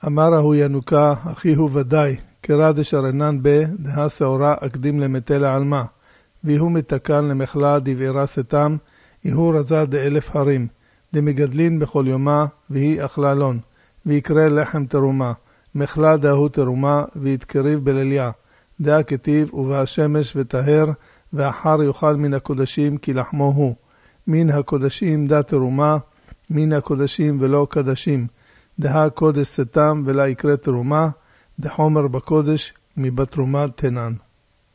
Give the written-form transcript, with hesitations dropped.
אמר ההוא ינוקה, אחי הוא ודאי, קרא דשרנן בה, דה שעורה אקדים למטה לעלמה, ויהוא מתקן למחלה דבעירה סתם, יהוא רזה ד1,000 הרים, דמגדלין בכל יומה, והיא אכלה לון, ויקרא לחם תרומה, מחלה דהוא תרומה, ויתקריב בליליה, דאה כתיב ובהשמש וטהר, ואחר יאכל מן הקודשים כי לחמו הוא, מן הקודשים דה תרומה, מן הקודשים ולא קדשים, דהה קודש סתם ולה יקרא תרומה, דחומר בקודש מבתרומה תנן.